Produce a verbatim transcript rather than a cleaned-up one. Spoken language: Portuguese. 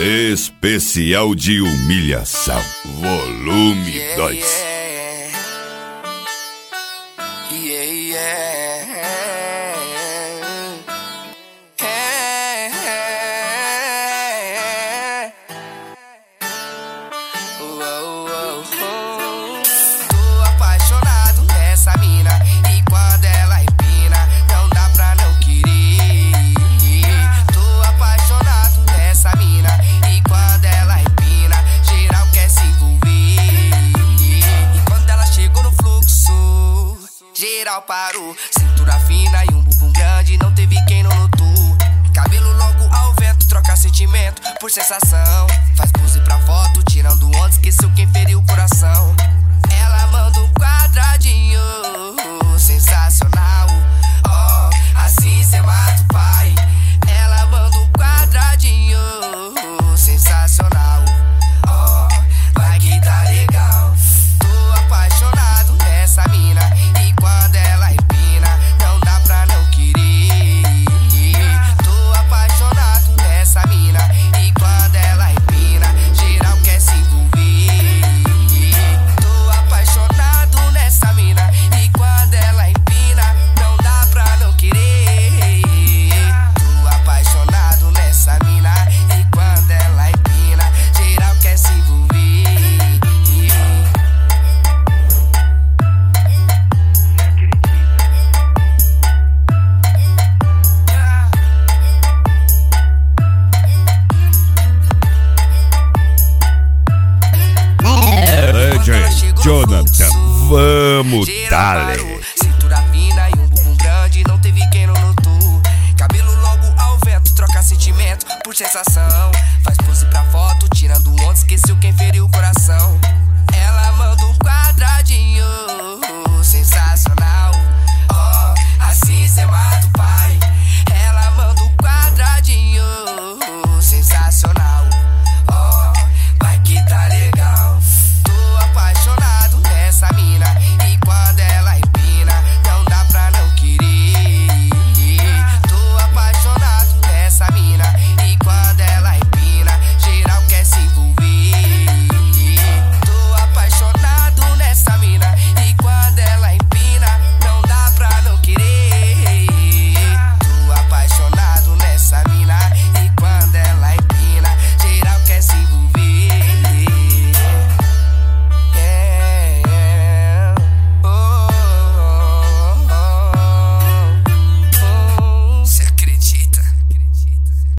Especial de humilhação, volume yeah, dois. Yeah. Yeah, yeah. Yeah. Uou, uou, uou. Tô apaixonado nessa mina, e quando ela empina, não dá pra não querer. Tô apaixonado nessa mina, e quando ela empina, geral quer se envolver. E quando ela chegou no fluxo, geral parou. Cintura fina e um bumbum grande, não teve quem não notou. Cabelo longo ao vento, troca sentimento por sensação. Faz pose pra foto, tirando onda, esqueceu quem feriu o coração. Ela manda um quadradinho, sensacional. Oh, assim cê mata o pai. Ela manda um quadradinho, sensacional. Oh, vai que tá legal. Tô apaixonado nessa mina, e quando ela empina, não dá pra não querer. Tô apaixonado nessa mina, e quando ela empina, geral quer se envolver. Tô apaixonado nessa mina, e quando ela empina, não dá pra não querer. Tô apaixonado nessa mina, e quando ela empina, geral quer se envolver. Legend Jonathan, vamos dale. Cintura fina e um bumbum grande, não teve quem não notou. Cabelo logo ao vento, troca sentimento por sensação. Faz pose pra foto, tirando onda, esqueceu quem feriu o coração.